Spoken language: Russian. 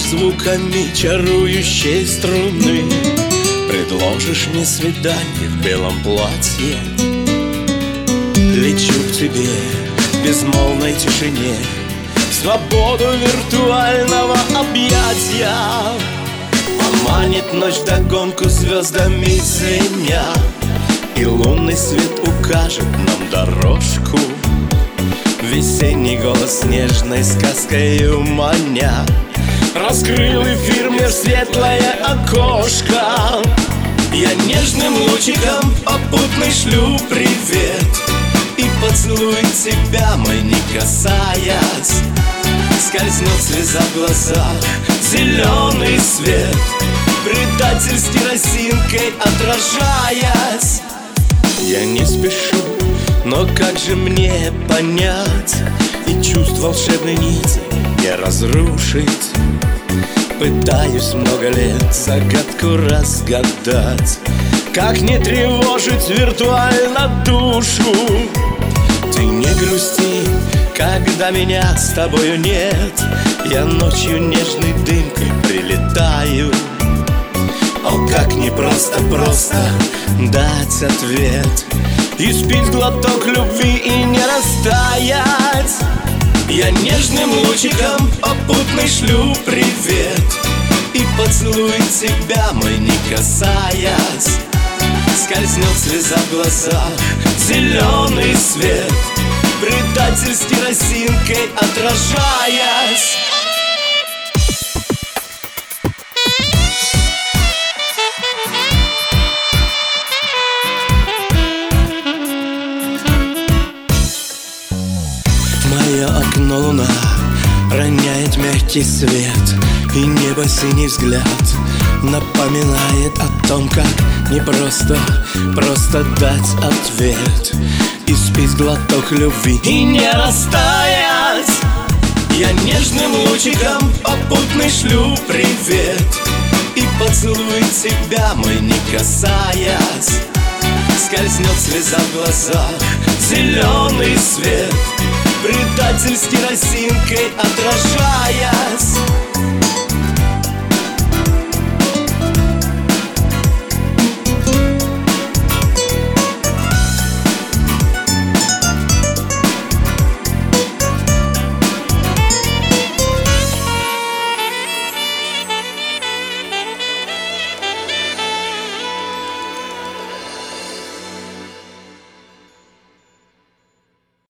звуками чарующей струны, предложишь мне свидание в белом платье. Лечу к тебе в безмолвной тишине, в свободу виртуального объятия. Поманит ночь вдогонку звездами звеня, и лунный свет укажет нам дорожку. Весенний голос нежной сказкою маня раскрыл эфир мне в светлое окошко. Я нежным лучиком попутный шлю привет, и поцелуй тебя мой не касаясь. Скользнет слеза в глазах, зеленый свет, предательски росинкой отражаясь. Я не спешу, но как же мне понять и чувств волшебной нити не разрушить? Пытаюсь много лет загадку разгадать, как не тревожить виртуально душу. Ты не грусти, когда меня с тобою нет, я ночью нежной дымкой прилетаю. О, как непросто просто дать ответ, испить глоток любви и не растаять. Я нежным лучиком попутный шлю привет, и поцелуй тебя мой не касаясь. Скользнет слеза в глазах, зеленый свет, предательски росинкой отражаясь. Мое окно луна роняет мягкий свет, и небо синий взгляд напоминает о том, как непросто просто дать ответ, испить глоток любви и не растаять. Я нежным лучиком попутный шлю привет, и поцелуй тебя мой не касаясь. Скользнет слеза в глазах, зеленый свет, предательски росинкой отражаясь.